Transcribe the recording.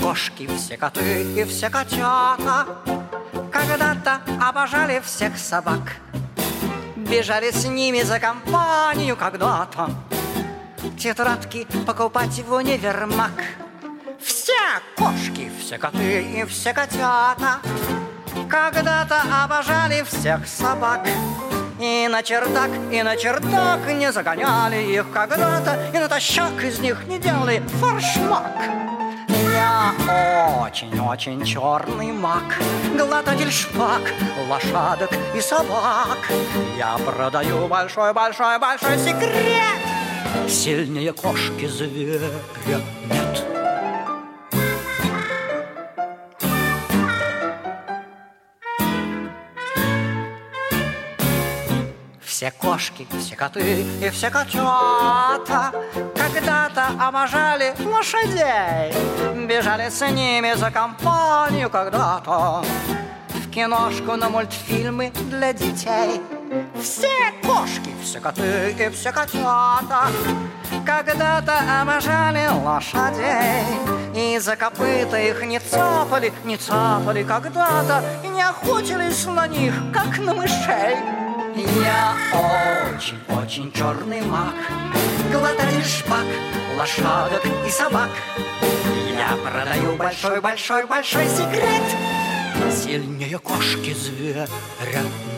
кошки, все коты и все котята когда-то обожали всех собак, бежали с ними за компанию когда-то тетрадки покупать в универмаг. Все кошки, все коты и все котята когда-то обожали всех собак, и на чердак не загоняли их когда-то, и натощак из них не делали форшмак. Я очень-очень черный маг, глотатель шпаг, лошадок и собак. Я продаю большой-большой-большой секрет: сильнее кошки зверя нет. Все кошки, все коты и все котята когда-то обожали лошадей, бежали с ними за компанию когда-то в киношку на мультфильмы для детей. Все кошки, все коты и все котята когда-то обожали лошадей, и за копыта их не цапали когда-то, и не охотились на них, как на мышей. Я очень-очень черный маг, глотатель шпаг, лошадок и собак. Я продаю большой-большой-большой секрет: сильнее кошки зверя